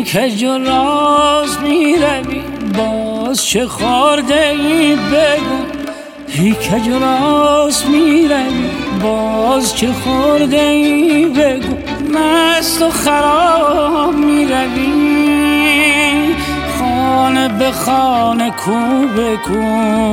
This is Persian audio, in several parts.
هی کج و راست می روی باز چه خورده ای بگو هی کج و راست می روی باز چه خورده ای بگو مست و خراب می روی خانه به خانه کو به کو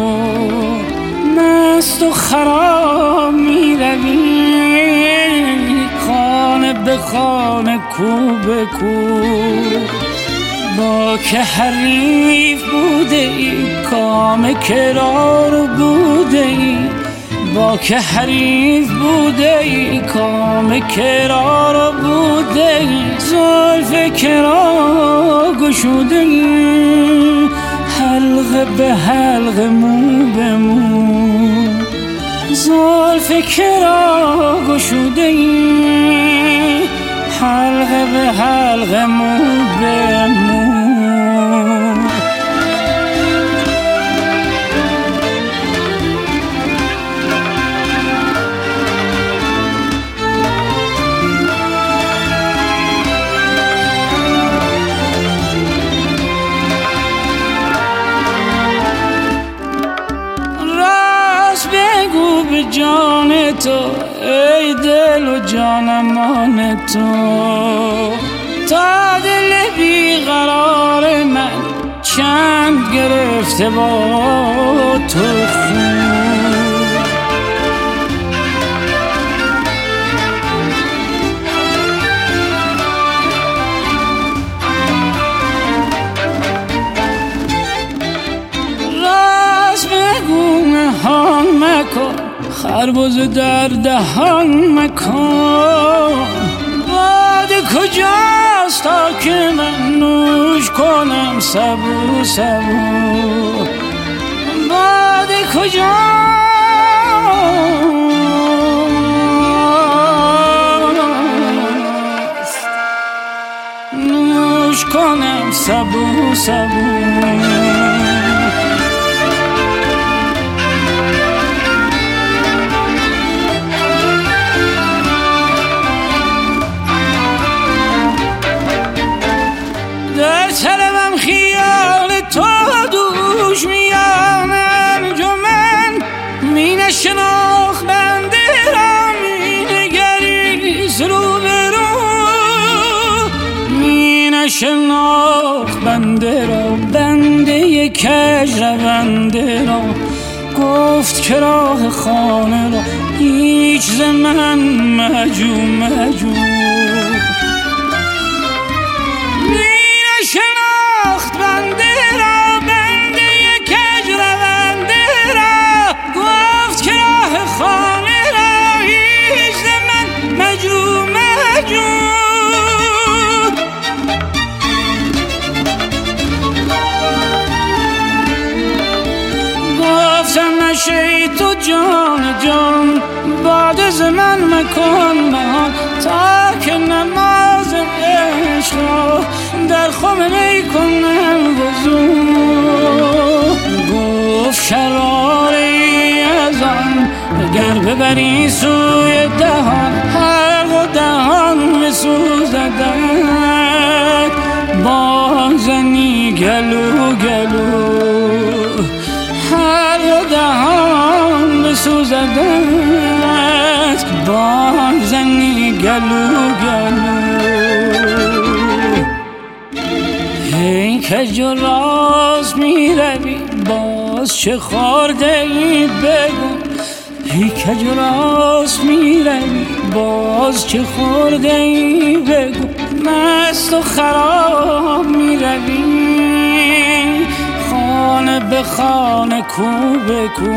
مست و خراب می روی خانه به خانه کو به کو با که حریف بوده ای کام کرار بوده ای با که حریف بوده ای کام کرار بوده ای زلف کرا گشوده ای حلقه به حلقه مو به مو زلف کرا گشوده ای حلقه به حلقه مو به مو بگو به جان تو ای دل و جانمان تو تا دل بیقرار من چند گرفته با تو خون راست بگو نهان مکن خربزه در دهان مکن باده کجاست تا که من نوش کنم سبو سبو باده کجاست نوش کنم سبو سبو در طلبم خیال تو دوش میان انجمن می نشناخت بنده را می نگریست رو به رو می نشناخت بنده را بنده کج رونده را گفت که راه خانه را هیچ ز من مجو مجو شناخت بنده را بنده کج رونده را گفت که راه خانه را هیچ ز من مجو مجو گفتم نشه تو جان جان باد ز من مکن من تا که نماز عشق را در خم می کنم وضو گفت شراری از آن اگر ببری سوی دهان حلق و دهان بسوزدت بازنی گلو گلو حلق و دهان بسوزدت بازنی گلو گلو هی کج و راست می روی باز چه خورده ای بگو هی کج و راست می روی باز چه خورده ای بگو مست و خراب می روی خانه به خانه کو به کو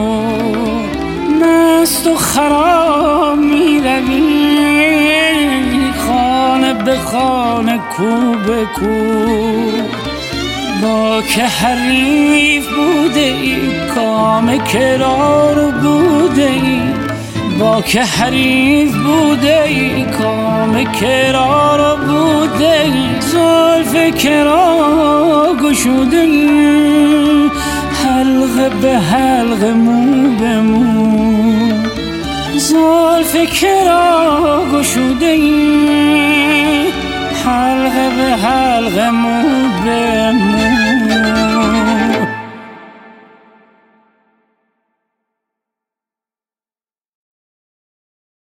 مست و خراب می روی خانه به خانه کو به کو با که حریف بوده ای کام کرار بوده ای با که حریف بوده ای کام کرار بوده ای زلف کرا گشوده ای حلقه به حلقه مو به مو زلف کرا گشوده ای حلقه به حلقه، مو به مو.